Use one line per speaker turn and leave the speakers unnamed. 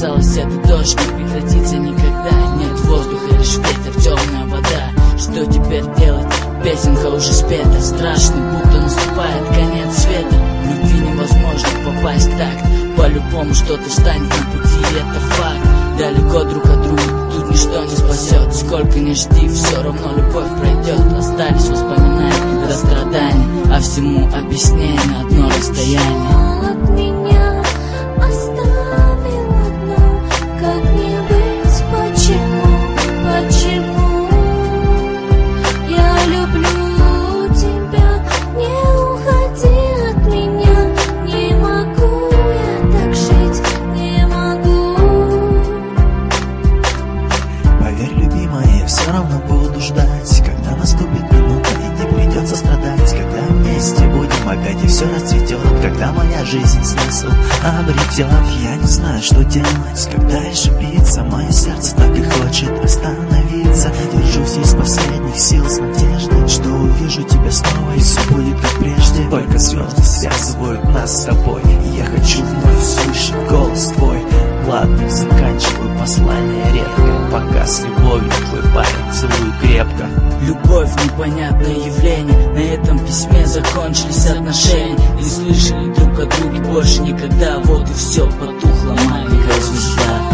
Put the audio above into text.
казалось, этот дождь не прекратится никогда. Нет воздуха, лишь ветер, темная вода. Что теперь делать? Песенка уже спета. Страшно, будто наступает конец света. В любви невозможно попасть в такт. По-любому что-то встанет на пути, это факт. Далеко друг от друга, тут ничто не спасет. Сколько ни жди, все равно любовь пройдет. Остались воспоминания до страдания, а всему объяснение одно расстояние.
От меня оставил одну, как не быть, почему я люблю тебя, не уходи от меня, не могу я так жить, не могу.
Поверь, любимая, я все равно буду ждать, когда наступит минута и не придется страдать, когда вместе будем опять и все расцветет, когда моя жизнь смысл обретет. Я не знаю, что делать, когда еще биться, мое сердце так и хочет остановиться. Держусь из последних сил с надеждой, что увижу тебя снова и все будет как прежде. Только звезды связывают нас с тобой, и я хочу вновь слышать голос твой. Ладно, заканчиваю послание редкое, пока с любовью твой парень целую крепко.
Любовь — непонятное явление. На этом письме закончились отношения. Не слышали друг от друга больше никогда. Вот и все, потухла маленькая звезда.